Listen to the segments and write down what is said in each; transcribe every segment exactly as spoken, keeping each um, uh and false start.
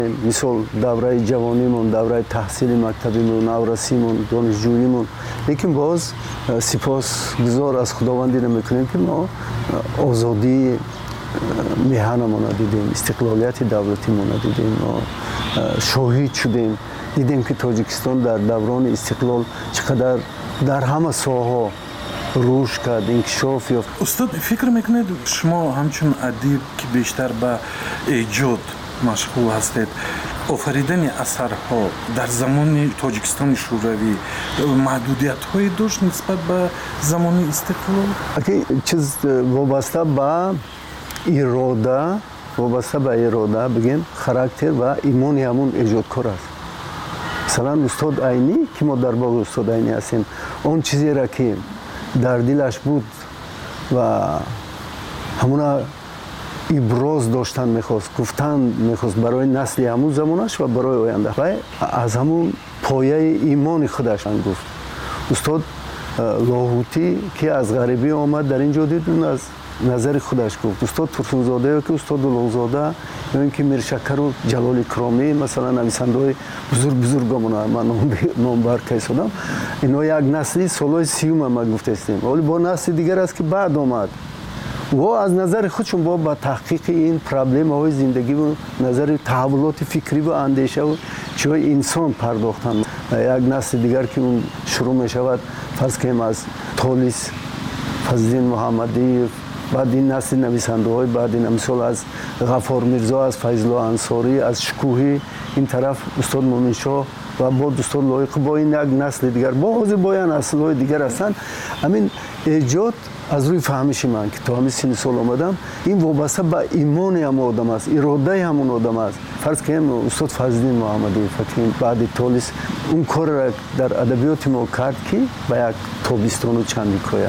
мисол давраи ҷавонимон, давраи таҳсили мактабимон, наврасимон, донишҷӯимон. лекин боз сипосгузор аз худовандӣ мекунем, ки мо озодии меҳанамона дидем, истиқлолияти давлатимона дидем, мо шоҳид шудем, дидем ки Тоҷикистон дар даврони истиқлол чӣ қадар дар ҳама соҳаҳо рушд кард, инкишоф ёфт. Устод, фикр мекунед шумо ҳамчун адиб ки бештар ба эҷод машғул ҳастед, офаридани асарҳо дар замони Тоҷикистони шӯравӣ маҳдудиятҳое дошт нисбат ба замони истиқлол? Чиз вобаста ба ирода, вобаста ба ирода бигем характер ва имони ҳамун эҷодкор аст. Масалан, устод Айнӣ, ки мо дар боғи устод Айнӣ ҳастем, он чизеро ки дар дилаш буд ва ҳамуна иброз доштан мехост, гуфтан мехост барои насли ҳамун замонаш ва барои оянда. Вай аз ҳамун пояи имони худаш гуфт. Устод Лоҳутӣ, ки аз ғарибӣ омад, дар ин ҷо дид, аз назари худаш гуфт. Устод Турсунзода ё ки устод Улуғзода ё ин ки Миршакару Ҷалоли Кромӣ, масалан нависандаҳои бузург бузургамона ман номбар кайсодам, ино як насли солҳои сиюма ма гуфтастем. Вале бо насли дигар аст ки баъд омад. во аз назари худшон бо ба таҳқиқи ин проблемаҳои зиндагиву назари таҳаввулоти фикриву андешаву чиҳои инсон пардохтанд. Як насли дигар ки он шурӯъ мешавад, фарз кунем аз Толис Фазлиддин Муҳаммадиев, баъд ин насли нависандаҳои баъд ин мисол аз Ғаффор Мирзо, аз Файзулло Ансорӣ, аз Шукӯҳӣ, ин тараф устод Муъминшоҳ ва бод устод Лоиқӣ, бо ин як насли дигар, бо ҳозир бо як наслҳои дигар ҳастанд. Ҳамин эҷод аз рӯи фаҳмиши ман ки то ҳамин синни сол омадам, ин вобаста ба имони ҳамон одам аст, иродаи ҳамон одам аст. Фарз кунем устод Фазлиддин Муҳаммадиев баъди Толис он корро дар адабиёти мо кард ки ба як тобистону чандикоя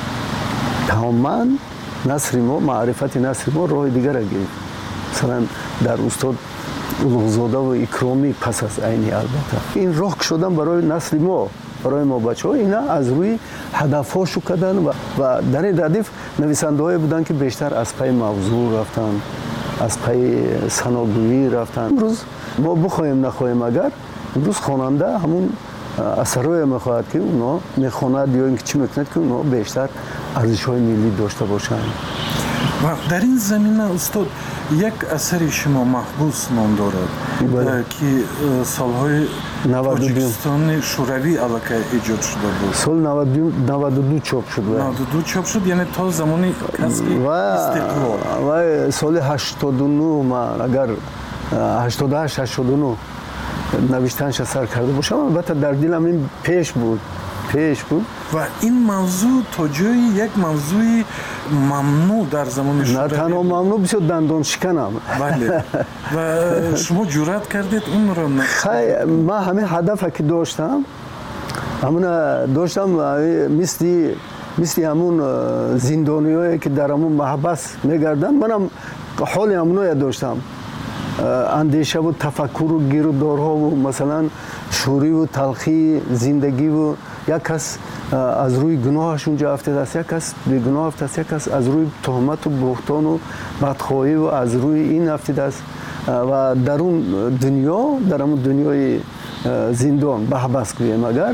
тамоман насри мо, маърифати насри мо роҳи дигара гирифт. Масалан дар устод Улуғзодаву Икромӣ пас аз Айнӣ албатта ин роҳ кушодан барои насли мо, барои мо бачаҳо, ина аз рӯи ҳадафҳошу карданд ва дар ин радиф нависандаҳое буданд ки бештар аз пайи мавзӯъ рафтанд, аз пайи саногӯӣ рафтанд. Имрӯз мо бихоҳем нахоҳем, агар имрӯз хонанда ҳамун асарое мехоҳад ки оно мехонад ё ин ки чӣ мекунад ки оно бештар арзишҳои миллӣ дошта бошанд. ва дар ин замина устод як асари шумо маҳбус ном дорад ки солҳои Тоҷикистони шӯравӣ аллакай эҷод шуда буд. Соли наваду ду чоп шуд. наваду ду чоп шуд, яъне то замони касби истиқлол. Ва соли ҳаштоду нӯ ман агар ҳаштоду ҳашт ҳаштоду нӯ навиштанша сар карда бошам, албатта дар дилам ин пеш буд. пеш буд. ва ин мавзӯъ то ҷои як мавзӯи мамнӯъ дар замони шӯравӣ. На танҳо мамнӯъ, бисёр дандоншиканам. Бале. ва шумо ҷуръат кардед онро? Хай, ман ҳамин ҳадафе ки доштам, ҳамуна доштам мисли мисли ҳамун зиндониёе ки дар ҳамун маҳбас мегарданд, манам ҳоли ҳамуное доштам. андешаву тафаккуру гирӯдорҳову масалан шӯриву талхии зиндагиву як кас аз рӯи гуноҳаш унҷо афтидааст, як кас бегуноҳ афтааст, як кас аз рӯи тӯҳмату бӯҳтону бадхоҳиву аз рӯи ин афтидааст ва дар он дунё, дар ҳамун дунёи зиндон баҳбас гӯем, агар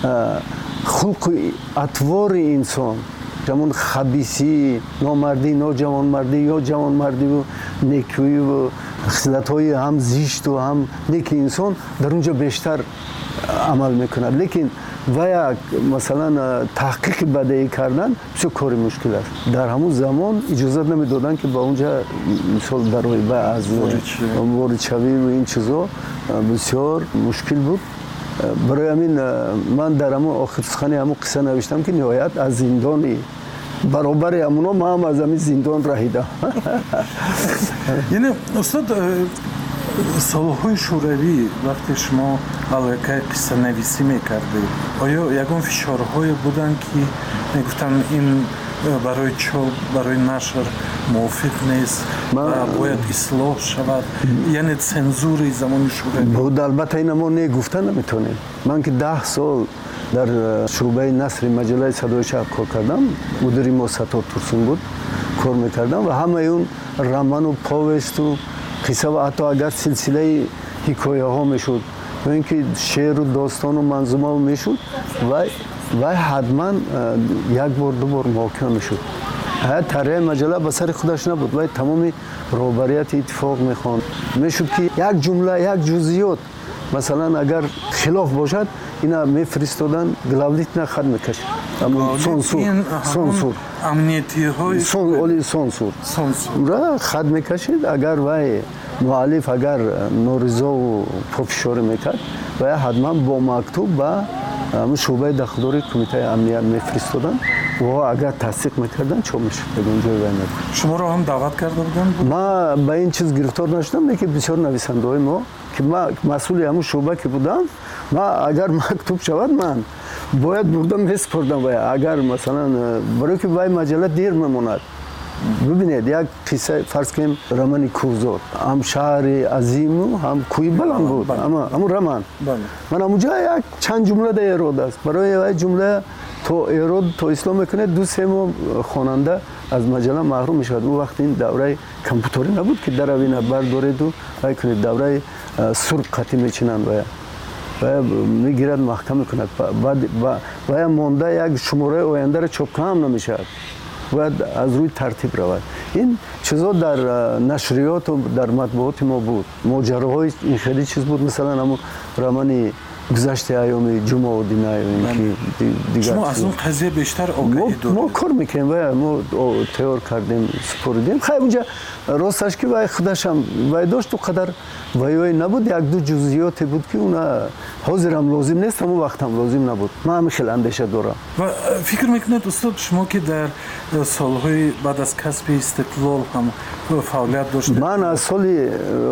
хулқу атвори инсон, ҳамун хабисӣ, номардӣ, ноҷавонмардӣ ё ҷавонмардиву некӯиву хислатҳои ҳам зишту ҳам неки инсон дар он ҷо бештар амал мекунад. Лекин ва як масалан таҳқиқи бадеӣ кардан бисёр кори мушкил аст. Дар ҳамун замон иҷозат намедоданд ки ба он ҷо мисол дароиба аз воридшавиву ин чизо бисёр мушкил буд. барои ҳамин ман дар ҳамун охир сухани ҳамун қисса навиштам ки ниҳоят аз зиндони баробари ҳамуно ман ҳам аз ҳамин зиндон раҳидам. яъне устод, солҳои шӯравӣ вақте шумо аллакай қиссанависӣ мекардед, оё ягон фишорҳое буданд ки мегуфтанд ин барои чоп, барои нашр мувофиқ нест ва бояд ислоҳ шавад, яъне цензураи замони шӯравӣ буд? Албатта ина мо не гуфта наметавонем. Ман ки даҳ сол дар шӯъбаи насри маҷалаи Садои Шарқ кор кардам, мудири мо Саттор Турсун буд, кор мекардам ва ҳамаи он роману повесту қисса ва ҳатто агар силсилаи ҳикояҳо мешуд ё ин ки шеъру достону манзума мешуд, вай вай ҳатман як бор ду бор воқеъ мешуд. ҳая тарҳияи маҷалла ба сари худаш набуд, вай тамоми роҳбарияти иттифоқ мехонд. Мешуд ки як ҷумла, як ҷузъиёт масалан агар хилоф бошад, ина мефиристодан главлитна хат мекашид. Сонсур. Амнитиҳои оли сонсур. Ра хат мекашид, агар вай муаллиф агар норизову пофишорӣ мекард, вай ҳатман бо мактуб ба шӯъбаи дахтории кумитаи амният мефиристодан. ва агар тасдиқ мекардан чоп мешуд, ягон ҷое вай набуд. Шуморо ҳам даъват карда буданд? Ман ба ин чиз гирифтор нашудам, лекин бисёр нависандаҳои мо ки ман масъули ҳамун шӯъба ки будам, ман агар мактуб шавад, ман бояд бурда месупордам вай. Агар масалан барои ки вай маҷалла дер мемонад. Бибинед, як қисса фарз кунем романи Кӯҳзор, ҳам шаҳри азиму ҳам кӯҳи баланд буд, ҳамун роман. Ман ҳамунҷа як чанд ҷумла да эрод аст. Барои вай ҷумла то эрод то ислом мекунед, ду се моҳ хонанда аз маҷалла маҳрум мешавад. ӯ вақт ин давраи компютерӣ набуд ки даравина бардореду вай кунед, давраи сурб қатӣ мечинанд вая. Вая мегирад маҳкам мекунад. Вая монда як шумораи ояндаро чопка ҳам намешавад. باید از روی ترتیب رود. این چیزا در نشریات و در مطبوعات ما بود. ماجراهای این خیلی چیز بود، مثلا همون رمانی گذشته ایام جمعه و دینه این دیگر. شما از اون قضیه بیشتر آگاهی دارید؟ ما کار میکنیم و ما تیار کردیم، سپردیم. خیلی اونجا راستش که وای خودش هم وای داشت تو قدر وای نبود، یک دو جزئیاتی بود که اونا حاضرم لازم نیست، اما وقتم لازم نبود. من همین خیلی اندیشه دارم. و فکر میکنید استاد شما که در سالهای بعد از کسب استقلال هم فعالیت داشتید؟ من از سال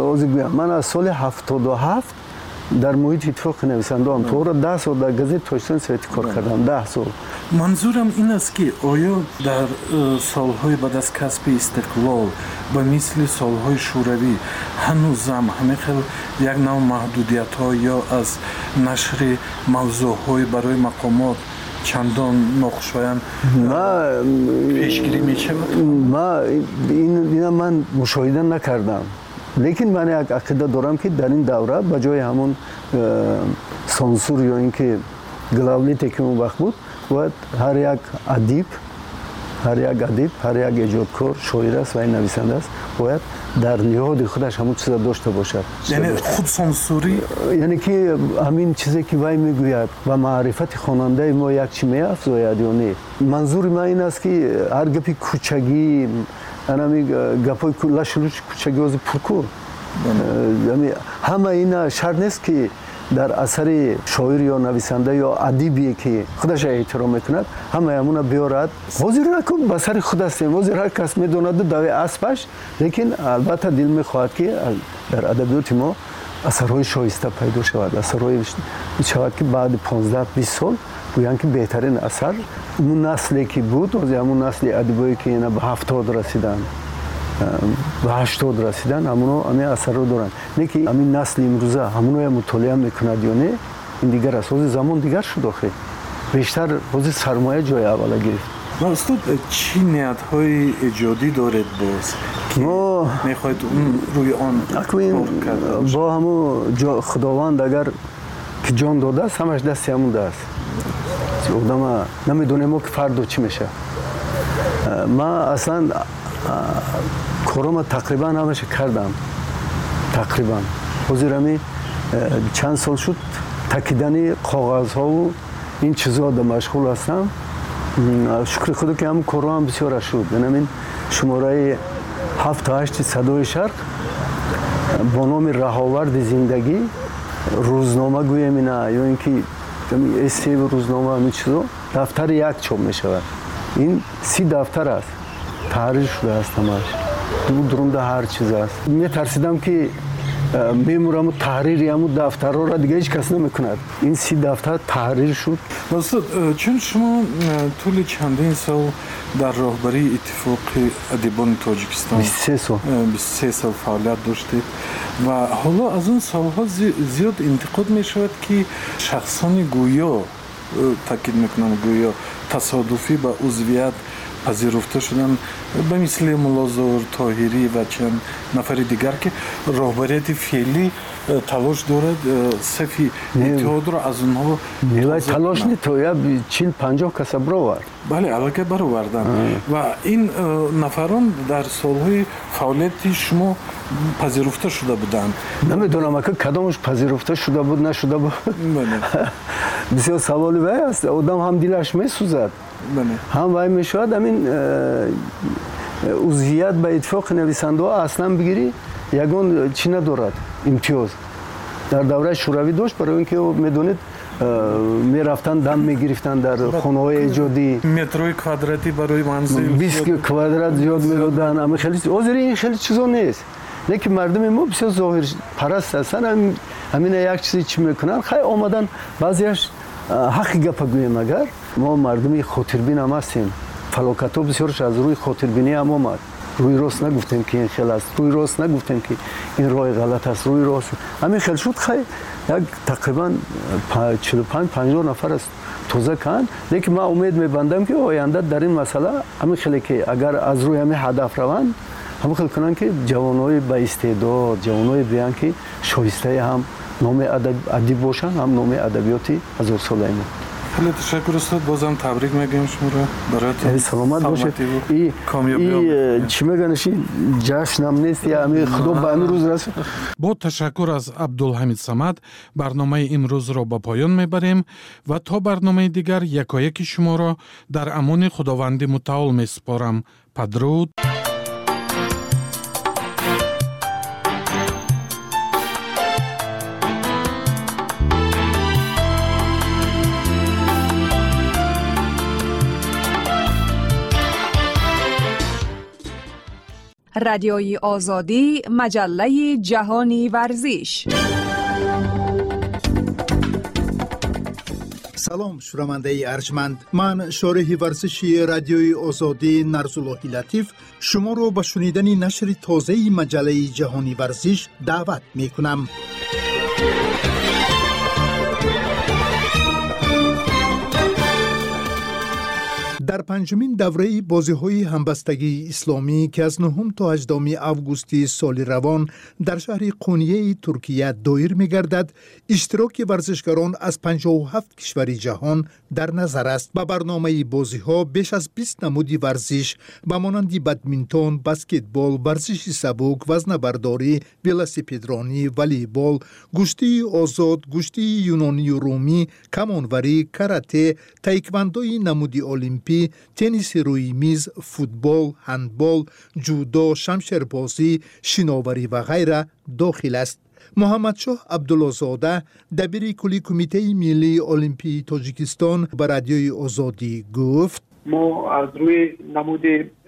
من از سال هفتاد و هفت در محیط اتفاق نویسنده هم تو را ده سال در گزیت توشتن سویتی کار کردم. ده سال. منظورم این است که آیا در سالهای بعد از کسب استقلال به مثل سالهای شوروی هنوزم همه خیل یک نوع محدودیت ها یا از نشر موضوع های برای مقامات چندان ناخوشایند پیشگیری می شود؟ ما این من مشاهده نکردم. لیکن من یک عقیده دارم که در این دوره به جای همون سانسور یا اینکه گلاولیتی که اون وقت بود، باید هر یک ادیب هر یک ادیب هر یک ایجادکار شاعر است و نویسنده است باید در نهاد خودش همون چیزا داشته باشد. یعنی خود سانسوری، یعنی که همین چیزی که وای میگوید و معرفت خواننده ما یک چی میافزاید یا نه. منظور من این است که هر گپی کوچگی анами гапои лашулуши кӯчагиози пуркӯ ҳама ина шарт нест ки дар асари шоир ё нависанда ё адибие ки худаш эҳтиром мекунад ҳама ҳамуна биёрад. ҳозир накун ба сари худ ҳастем. ҳозир ҳар кас медонаду дави аспаш, лекин албатта дил мехоҳад ки дар адабиёти мо асарҳои шоиста пайдо шавад, асарҳое шавад ки баъди понздаҳ бист сол гӯянд ки беҳтарин асар умун насле ки буд, ҳозир ҳамун насли адибое ки яна ба ҳафтод расиданд, ба ҳаштод расиданд, ҳамуно ҳамин асарро доранд. Не ки ҳамин насли имрӯза ҳамуноя мутолиа мекунад ё не, ин дигар аст. ҳозир замон дигар шуд охир. бештар ҳозир сармоя ҷои аввала гирифт. ва устод чӣ ниятҳои эҷодӣ доред боз ки мехоҳед рӯи он бо ҳамун худованд агар ки ҷон додааст ҳамаш дасти ҳамун даст. одама намедонем ки фардо чӣ мешавад. ман аслан корома тақрибан ҳамаша кардам. тақрибан ҳозир ҳамин чанд сол шуд такидани коғазҳову ин чизода машғул ҳастам. шукри худо ки ҳамун корҳо ҳам бисёра шуд. ҳамин шумораи ҳафту ҳашти садои шарқ бо номи раҳоварди зиндагӣ рӯзнома гӯем ина ё ин ки эссеи рӯзнома ҳамин чизо дафтари як чоп мешавад. ин си дафтар аст, таҳрир шудааст ҳамаш. дурунда ҳар чиз аст. метарсидам ки мемураму таҳрири ҳамун дафтарҳоро дига ҳеҷ кас намекунад. ин си дафтар таҳрир шуд. Достод, чун шумо тӯли чандин сол дар роҳбарии иттифоқи адибони Тоҷикистон бисту се сол бисту се сол фаъолият доштед ва ҳоло аз он солҳо зиёд интиқод мешавад ки шахсони гӯё, таъкид мекунам гӯё, тасодуфӣ ба узвият پذیرفته شدن به مثل ملازور طاهری و چند نفر دیگر که راهبریت فعلی تلاش دارد صفی اتحاد را از اونها نیوی تلاش نیست تو یا چیل پنجاه کس برآورد. بله البته برآوردن و این نفران در سالهای فعالیت شما پذیرفته شده بودند. نمیدونم که کدامش پذیرفته شده بود نشده بود. بسیار سوالی وای است. آدم هم دلش میسوزد. هم وای میشود همین عضویت به اتفاق نویسنده ها اصلا بگیری یگان چی ندارد امتیاز در دوره شوروی داشت برای اینکه میدونید میرفتن دم میگرفتن در خانه های ایجادی متروی کواردراتی برای منزل بیست کوادرات زیاد میدادن اما خیلی آذری این خیلی چیزا نیست نه که مردم ما بسیار ظاهر پرست هستن همین یک چیزی چی میکنن خیلی آمدن بعضیش حقی گپ گویم اگر ما مردمی خاطربین هم هستیم فلاکت ها بسیارش از روی خاطربینی هم آمد روی راست نگفتیم که این خیلی است روی راست نگفتیم که این راه غلط است روی راست همین خیلی شد خیلی یک تقریبا چهل و پنج پنجاه نفر است توزه کن لیکن من امید میبندم که آینده در این مسئله همین خیلی که اگر از روی همین هدف روند همین خیلی کنن که جوانای با استعداد جوانای بیان که شایسته هم نام ادب باشن هم نام ادبیاتی هزار ساله ما خیلی تشکر استاد بازم تبریک میگیم شما رو براتون سلامت باشید این ای چی میگنشی جشن هم نیست یا همین خدا به همین روز رسید با تشکر از عبدالحمید صمد برنامه امروز را با پایان میبریم و تا برنامه دیگر یکایک شما را در امان خداوند متعال میسپارم بدرود. رادیوی آزادی مجله جهانی ورزش. سلام شنونده ارجمند، من شارح ورزشی رادیوی آزادی نرزاللهی لطیف شما رو به شنیدن نشر تازه مجله جهانی ورزش دعوت می کنم. در پنجمین دوره بازی‌های همبستگی اسلامی که از نهم تا هجدهم آگوست سال روان در شهر قونیه ترکیه دایر می‌گردد، اشتراک ورزشکاران از پنجاه و هفت کشور جهان در نظر است. با برنامه بازی‌ها بیش از بیست نمودی ورزش به مانند بدمینتون، بسکتبال، ورزش سبک، وزنه‌برداری، ولوسپیدرانی، والیبال، گشتی آزاد، گشتی یونانی و رومی، کمانوری، کاراته، تایکواندوی نمودی المپی، تنیس روی میز، فوتبال، هندبال، جودو، شمشیربازی، شناوری و غیره داخل است. محمد شاه عبدالله‌زاده دبیر کلی کمیته ملی المپی تاجیکستان به رادیوی آزادی گفت: ما از روی نمود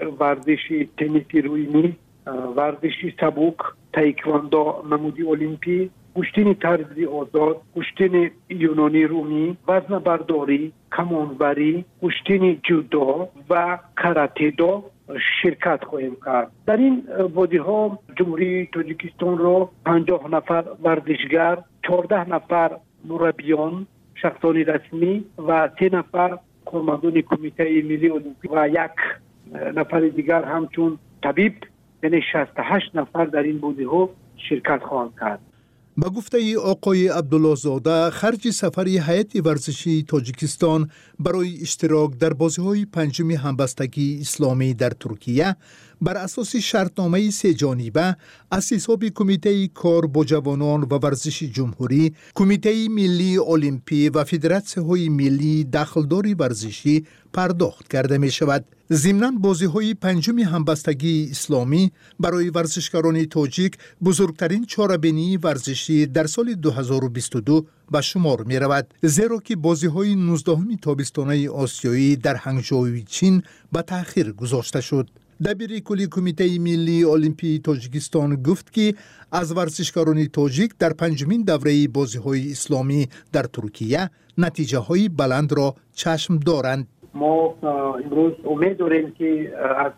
ورزشی تنیس روی میز، ورزشی سبک، تایکواندو نمودی المپی، کشتی طرزی آزاد، کشتی یونانی رومی، وزن برداری، کمانوری، کشتی جودو و کاراته دو شرکت خواهیم کرد. در این بازی ها جمهوری تاجیکستان را پنجاه نفر ورزشگر، چهارده نفر مربیان شخصان رسمی و سه نفر کارمندان کمیته ملی المپیک و یک نفر دیگر همچون طبیب، یعنی شصت و هشت نفر در این بازی ها شرکت خواهند کرد. با گفته آقای عبدالله‌زاده، خرج سفر هیئت ورزشی تاجیکستان برای اشتراک در بازی‌های پنجم همبستگی اسلامی در ترکیه بر اساس شرطنامه سه جانبه از حساب کمیته کار با جوانان و ورزش جمهوری، کمیته ملی المپی و فدراسیون ملی دخلدار ورزشی پرداخت کرده می شود. ضمناً بازی‌های پنجم همبستگی اسلامی برای ورزشکاران تاجیک بزرگترین چاره‌بینی ورزشی در سال دو هزار و بیست و دو به شمار می رود، زیرا که بازی‌های نوزدهم تابستانه آسیایی در هنگژو چین به تأخیر گذاشته شد. دبیر کلی کمیته ملی المپی تاجیکستان گفت که از ورزشکاران تاجیک در پنجمین دوره بازی‌های اسلامی در ترکیه نتیجه‌های بلند را چشم دارند. ما امروز امید داریم که از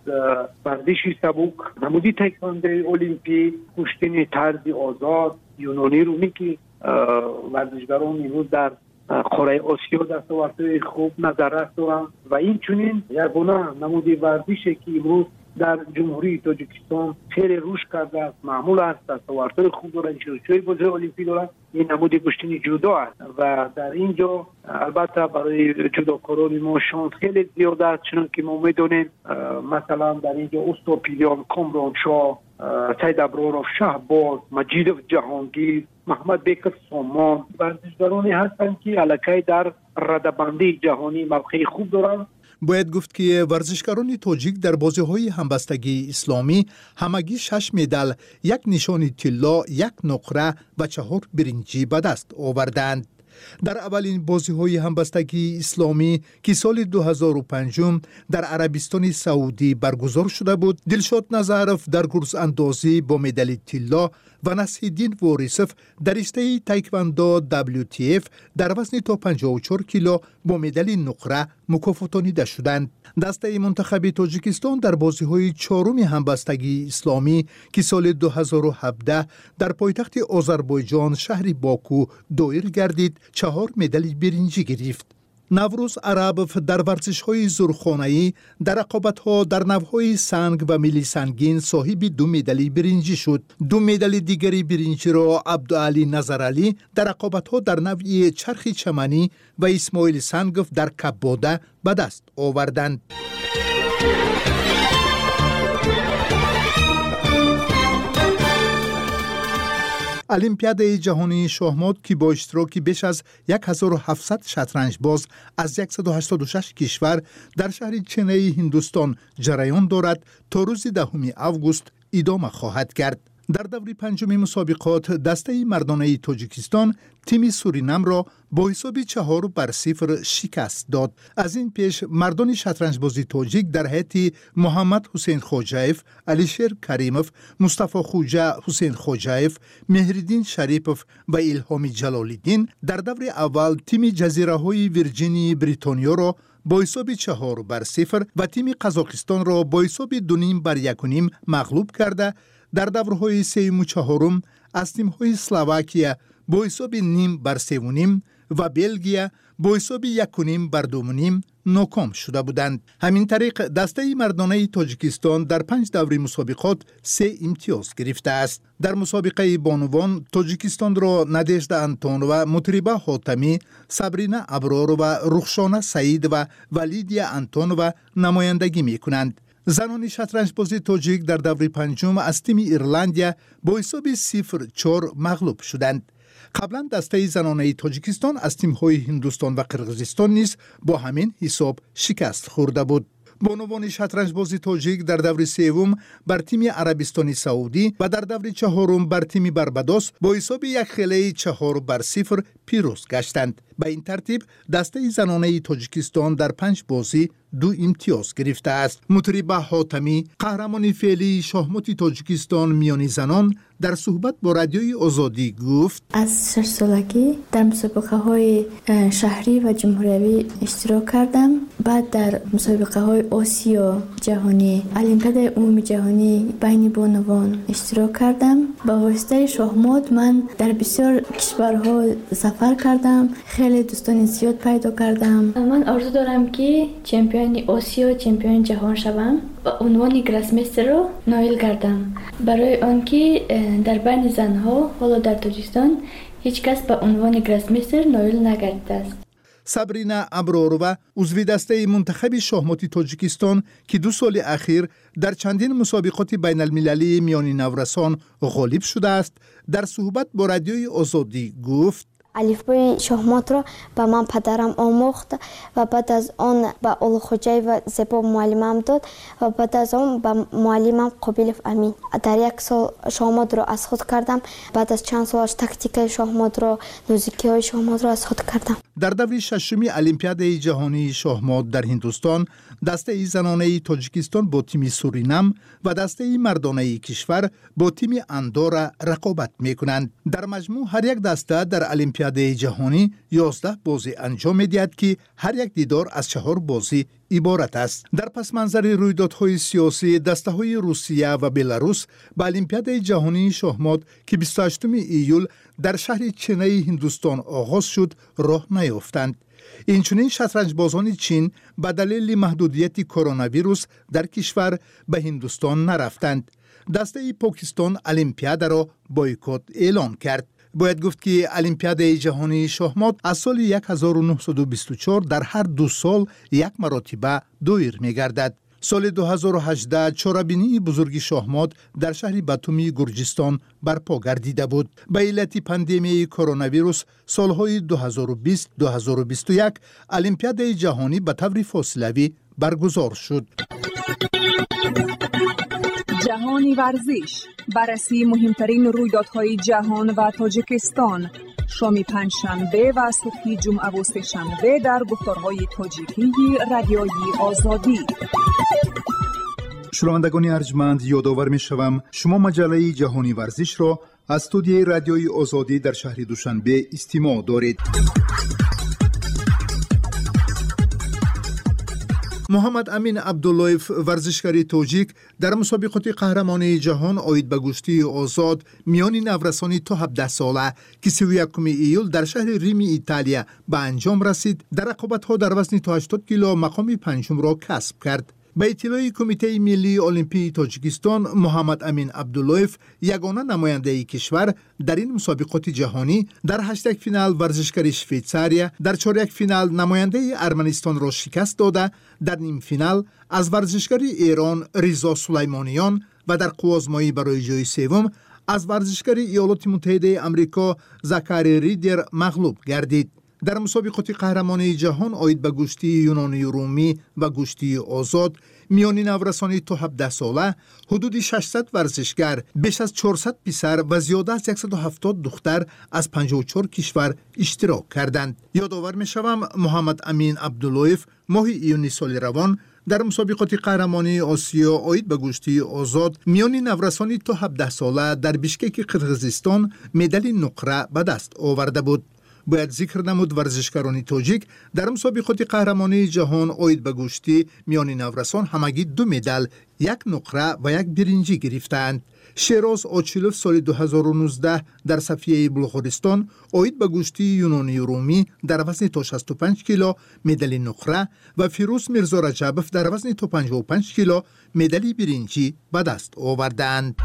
ورزش سبک، نمودی تایکواندو المپی، کشتی طرزی آزاد، یونانی رومی که ورزشکاران امروز در قاره آسیا دستاوردهای خوب نظر دارند و این چنین یگانه نمود ورزشی که امروز در جمهوری تاجیکستان خیلی رشد کرده است، معمول است، دستاوردهای خوب دارد، شرکت‌های بازی المپیک دارد. این نمود گشتنی جودو است و در اینجا البته برای جودوکاران ما شانس خیلی زیاد است، چون که ما می‌دونیم مثلا در اینجا استوپیلیان، کامران شاه، سید ابرارов شهباز، مجیدов جهانگیر، محمد بیک سامان ورزشکارانی هستند که الکی در رده‌بندی جهانی موقع خوب دارند. باید گفت که ورزشکاران تاجیک در بازی‌های همبستگی اسلامی همگی شش مدال، یک نشان طلا، یک نقره و چهار برنجی به دست آوردند. در اولین بازی‌های همبستگی اسلامی که سال دو هزار و پنج در عربستان سعودی برگزار شده بود، دلشاد نظرов در گرز اندازی با مدال طلا و نصیرالدین وارثов در رشته تایکواندو دبلیو تی اف در وزن تا پنجاه و چهار کیلو با مدال نقره مکافاتانیده شدند. دسته منتخب تاجیکستان در بازی‌های چهارم همبستگی اسلامی که سال دو هزار و هفده در پایتخت آذربایجان شهر باکو دایر گردید، چهار مدال برنجی گرفت. نوروز عربov در ورزش‌های زورخانه‌ای در رقابت‌ها در نوع‌های سنگ و میلی سنگین صاحب دو مدال برنجی شد. دو مدال دیگری برنجی را عبدالعلی نظرعلی در رقابت‌ها در نوع چرخ چمنی و اسماعیل سنگov در کباده به دست آوردند. المپیاد جهانی شاهمات که با اشتراک بیش از هزار و هفتصد شطرنج باز از صد و هشتاد و شش کشور در شهر چنئی هندوستان جریان دارد تا روز دهم آگوست ادامه خواهد کرد. در دور پنجم مسابقات دسته مردانه تاجیکستان تیم سورینام را با حساب چهار بر صفر شکست داد. از این پیش مردان شطرنج بازی تاجیک در هیئت محمد حسین خوجایف، علیشیر کریمov، مصطفی خوجا حسین خوجایف، مهرالدین شریفov و الهام جلال‌الدین در دور اول تیم جزیره های ویرجینی بریتانیا را با حساب چهار بر صفر و تیم قزاقستان را با حساب دو نیم بر یک و نیم مغلوب کرده، در دورهای سوم و چهارم از تیم‌های اسلواکیه با حساب نیم بر سه و نیم و بلژیک با حساب یک و نیم بر دو و نیم ناکام شده بودند. همین طریق دسته مردانه تاجیکستان در پنج دوره مسابقات سه امتیاز گرفته است. در مسابقه بانوان تاجیکستان را ندیشده انتون و مطربه حاتمی، صبرینا ابرار و رخشانه سعید و ولیدیا انتون و نمایندگی می کنند. زنان شطرنج بازی تاجیک در دور پنجم از تیم ایرلندیا با حساب صفر چهار مغلوب شدند. قبلا دسته زنانه تاجیکستان از تیم‌های هندوستان و قرقیزستان نیز با همین حساب شکست خورده بود. بانوان شطرنج بازی تاجیک در دور سوم بر تیم عربستان سعودی و در دور چهارم بر تیم باربادوس با حساب یک خیلی چهار بر صفر پیروز گشتند. به این ترتیب دسته زنانه تاجیکستان در پنج بازی دو امتیاز گرفته است. مطربه حاتمی، قهرمان فعلی شاهمات تاجیکستان میان زنان، در صحبت با رادیوی آزادی گفت: از شش سالگی در مسابقه های شهری و جمهوری اشتراک کردم. بعد در مسابقه های آسیا جهانی، المپیاد عمومی جهانی بین بانوان اشتراک کردم. با واسطه شاهمات من در بسیار کشورها سفر کردم، خیلی دوستان زیاد پیدا کردم. من آرزو دارم که چمپیون آسیا، چمپیون جهان شوم و عنوان گراسمستر رو نایل گردم. برای آنکه در بین زنها حالا در تاجیکستان هیچ کس به عنوان گراسمستر نایل نگردیده است. صبرینا ابرارova عضو دسته منتخب شاهمات تاجیکستان که دو سال اخیر در چندین مسابقات بین المللی میان نورسان غالب شده است، در صحبت با رادیوی آزادی گفت: الفبای شاهمات را به من پدرم آموخت و بعد از آن به اولخوجای و زبا معلمم داد و بعد از آن به معلمم قابلov امین. در یک سال شاهمات را از خود کردم. بعد از چند سالش تاکتیک شاهمات را، نوزیکی های شاهمات را از خود کردم. در دور ششمی المپیاد جهانی شاهمات در هندوستان، دسته زنانه تاجیکستان با تیم سورینام و دسته مردانه کشور با تیم اندورا رقابت میکنند. در مجموع هر یک دسته در المپیاد جهانی یازده بازی انجام میدهد که هر یک دیدار از چهار بازی عبارت است. در پس منظر رویدادهای سیاسی، دسته‌های روسیه و بلاروس به المپیاد جهانی شахمات که بیست و هشتم ایول در شهر چنئی هندوستان آغاز شد راه نیافتند. اینچنین شطرنجبازان چین به دلیل محدودیت کرونا ویروس در کشور به هندوستان نرفتند. دسته پاکستان المپیاد را بایکوت اعلان کرد. باید گفت که المپیاد جهانی شахمات از سال هزار و نهصد و بیست و چهار در هر دو سال یک مرتبه دایر می‌گردد. سال دو هزار و هجده چهاربینی بزرگ شахمات در شهر باتومی گرجستان برپا گردیده بود. به علت پاندمی کرونا ویروس سالهای دو هزار و بیست دو هزار و بیست و یک المپیاد جهانی به طور فاصلوی برگزار شد. جهانی ورزش، بررسی مهمترین رویدادهای جهان و تاجیکستان، شام پنجشنبه و صبح جمعه و سه‌شنبه در گفتارهای تاجیکی رادیوی آزادی. شنوندگان ارجمند، یادآور می‌شوم شما مجله جهانی ورزش را از استودیوی رادیوی آزادی در شهر دوشنبه استماع دارید. محمد امین عبداللهیف ورزشکار تاجیک در مسابقات قهرمانی جهان آید به کشتی آزاد میان نورسان تا هفده ساله که سی و یکم ایول در شهر ریم ایتالیا به انجام رسید، در رقابت‌ها در وزن تا هشتاد کیلو مقام پنجم را کسب کرد. به اطلاع کمیته ملی المپی تاجیکستان، محمد امین عبداللهیف یگانه نماینده کشور در این مسابقات جهانی در هشت فینال ورزشکار شویتزاریا در چهارک فینال نماینده ارمنستان را شکست داده، در نیم فینال از ورزشکار ایران رضا سلیمانیان و در قوازمایی برای جای سوم از ورزشکار ایالات متحده آمریکا زکاری ریدر مغلوب گردید. در مسابقات قهرمانی جهان آید به کشتی یونانی رومی و کشتی آزاد میان نورسان تا هفده ساله حدود ششصد ورزشگر، بیش از چهارصد پسر و زیاده از صد و هفتاد دختر از پنجاه و چهار کشور اشتراک کردند. یادآور می‌شوم محمد امین عبداللهیف ماه ایونی سال روان در مسابقات قهرمانی آسیا آید به کشتی آزاد میان نورسان تا هفده ساله در بیشکک قرقیزستان مدال نقره به دست آورده بود. باید ذکر نمود ورزشکاران تاجیک در مسابقات قهرمانی جهان آید به کشتی میان نورسان همگی دو مدال، یک نقره و یک برنجی گرفتند. شیراز آچیلوف سال دو هزار و نوزده در صفیه بلغارستان آید به کشتی یونانی رومی در وزن تا شصت و پنج کیلو مدال نقره و فیروز میرزا رجبوف در وزن تا پنجاه و پنج کیلو مدال برنجی به دست آوردند.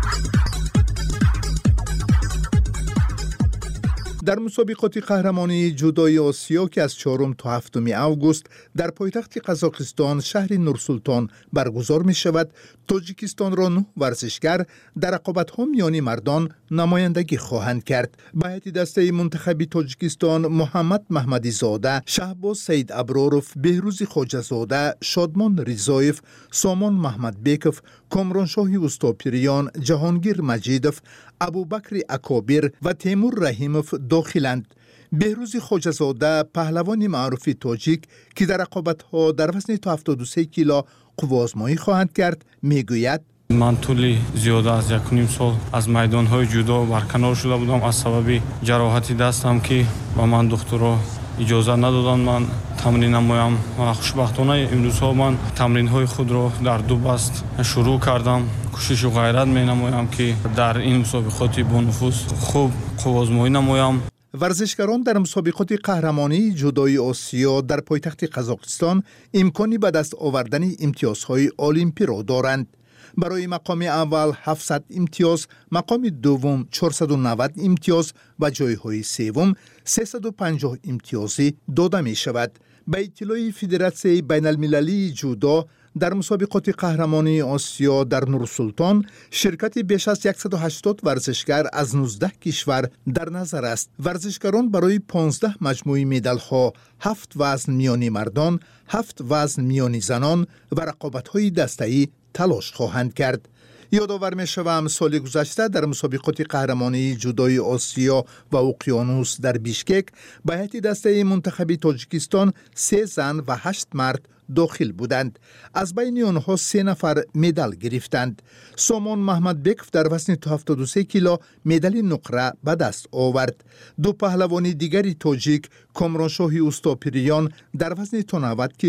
در مسابقات قهرمانی جودوی آسیا که از چهارم تا هفتم آگوست در پایتخت قزاقستان شهر نورسولتان برگزار می شود، تاجیکستان را نه ورزشگر در رقابت‌ها میان مردان نمایندگی خواهند کرد. به هیئت دسته منتخبی تاجیکستان محمد محمدی زاده، شهباز سید ابراروف، بهروز خواجه زاده، شادمان رضایف، سامان محمد بیکوف، کامرانشاه اوستاپیریان، جهانگیر مجیدوف، ابوبکر اکابر و تیمور رحیموف داخلند. بهروز خواجه زاده پهلوان معروف تاجیک که در رقابت‌ها در وزن تا هفتاد و سه کیلو قوازمایی خواهند کرد میگوید: من طولی زیاده از یک نیم سال از میدان‌های جودو برکنار شده بودم از سبب جراحتی دستم که با من دکترها اجازه ندادن من تمرین نمایم و خوشبختانه امروزها من تمرین‌های خود را در دو بست شروع کردم. کوشش و غیرت می‌نمایم که در این مسابقات با نفوذ خوب قوازمایی نمایم. ورزشکاران در مسابقات قهرمانی جودوی آسیا در پایتخت قزاقستان امکانی به دست آوردن امتیازهای المپی را دارند. برای مقام اول هفتصد امتیاز، مقام دوم چهارصد و نود امتیاز و جایهای سوم سیصد و پنجاه امتیازی داده می شود. به اطلاع فدراسیون بین المللی جودو در مسابقات قهرمانی آسیا در نورسولتان شرکت بیش از صد و هشتاد ورزشگر از نوزده کشور در نظر است. ورزشکاران برای پانزده مجموعه مدال ها، هفت وزن میانی مردان، هفت وزن میانی زنان و رقابت‌های دسته‌ای تلاش خواهند کرد. یادآور می‌شوم سال گذشته در مسابقات قهرمانی جودوی آسیا و اقیانوس در بیشکک به هیئت دسته منتخبی تاجیکستان سه زن و هشت مرد داخل بودند. از بین آنها سه نفر مدال گرفتند. سامان محمد بیکوف در وزن تا هفتاد و سه کیلو مدال نقره به دست آورد. دو پهلوان دیگری تاجیک، کامرانشاه اوستاپیریان در وزن تا نود کیلو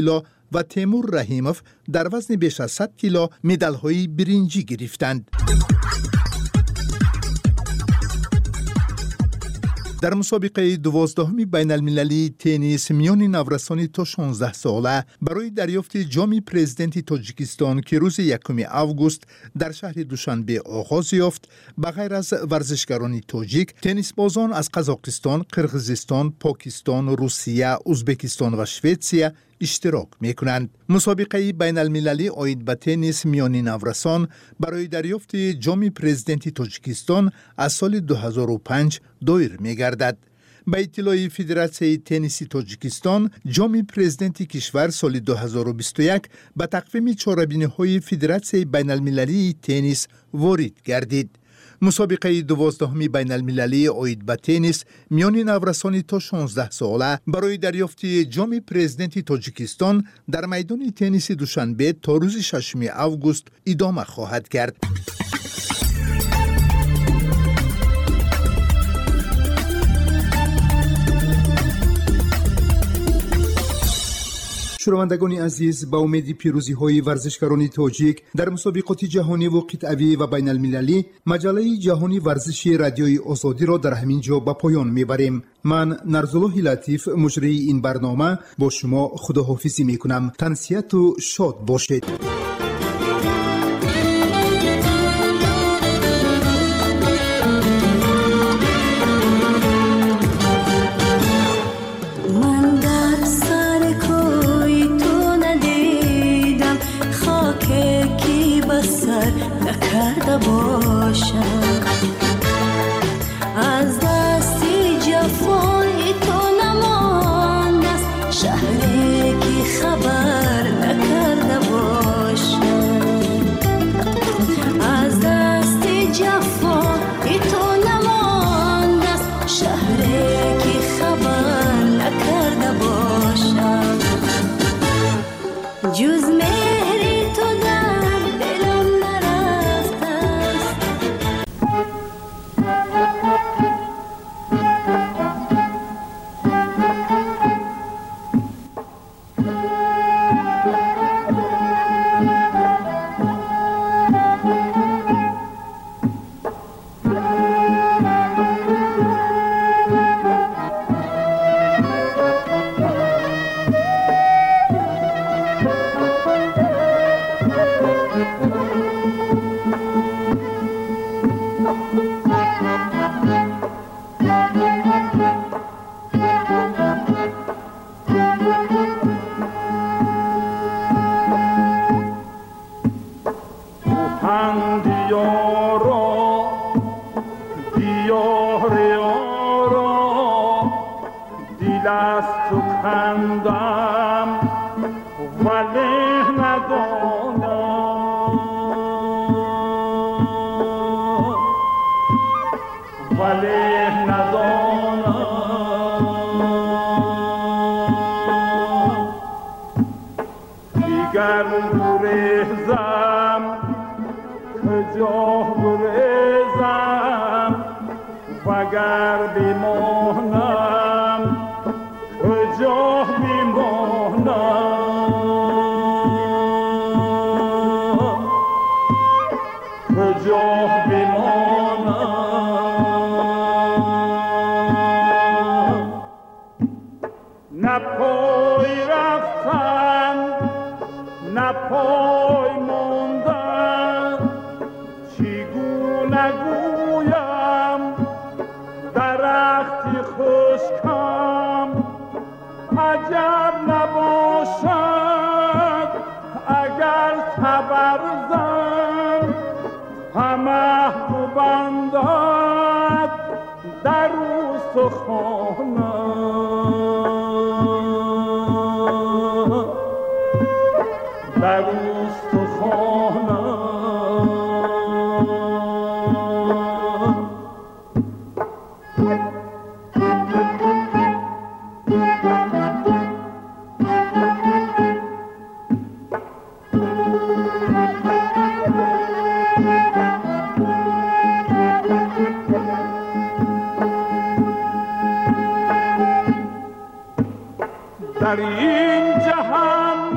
و تیمور رحیموف در وزن بیش از صد کیلو مدال‌های برنجی گرفتند. در مسابقه دوازدهمی بین المللی تنیس میان نورسان تا شانزده ساله برای دریافت جام پرزیدنت تاجیکستان که روز یکم آگوست در شهر دوشنبه آغاز یافت، بغیر از ورزشکاران تاجیک، تنیس بازان از قزاقستان، قرقیزستان، پاکستان، روسیه، ازبکستان و شویتسیا اشتراک میکنند. مسابقه بین المللی عاید به تنیس میان نورسان برای دریافت جام پرزیدنت تاجیکستان از سال دو هزار و پنج دایر میگردد. به اطلاع فدراسیون تنیس تاجیکستان، جام پرزیدنت کشور سال دو هزار و بیست و یک به تقویم چهاربینی‌های فدراسیون بین المللی تنیس وارد گردید. مسابقه دوازدهمی بین المللی عاید به تنیس میان نورسان تا شانزده ساله برای دریافت جام پرزیدنت تاجیکستان در میدان تنیس دوشنبه تا روز ششم آگوست ادامه خواهد کرد. شنوندگان عزیز، با امید پیروزی های ورزشکاران تاجیک در مسابقات جهانی و قطعی و بین المللی، مجله جهانی ورزشی رادیوی آزادی را در همین جا به پایان میبریم. من نرزالله لطیف، مجری این برنامه، با شما خداحافظی میکنم. تنسیت و شاد باشید. نکرده باشم از دستی جفای تو نمانده است شهری که خبر نکرده باشم از دستی جفای تو نمانده است شهری که خبر نکرده باشم جز مهری تو در در این جهان